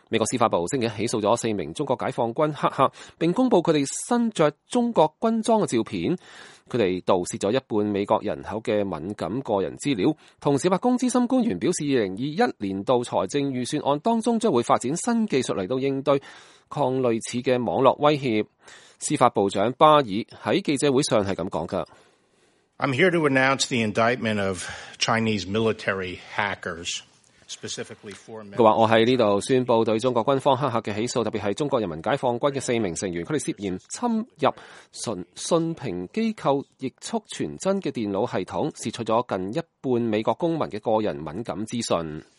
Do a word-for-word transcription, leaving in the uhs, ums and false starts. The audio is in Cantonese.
美國司法部星期一起訴咗四名中國解放軍黑客，並公布佢哋身着中國軍裝嘅照片。佢哋盜竊咗一半美國人口嘅敏感個人資料。同時，白宮資深官員表示，二零二一年度財政預算案當中將會發展新技術嚟到應對抗類似嘅網絡威脅。司法部長巴爾喺記者會上係咁講㗎。 I'm here to announce the indictment of Chinese military hackers. 佢話：我喺呢度宣佈對中國軍方黑客嘅起訴，特別係中國人民解放軍嘅四名成員，佢哋涉嫌侵入信信評機構易速傳真嘅電腦系統，竊取咗近一半美國公民嘅個人敏感資訊。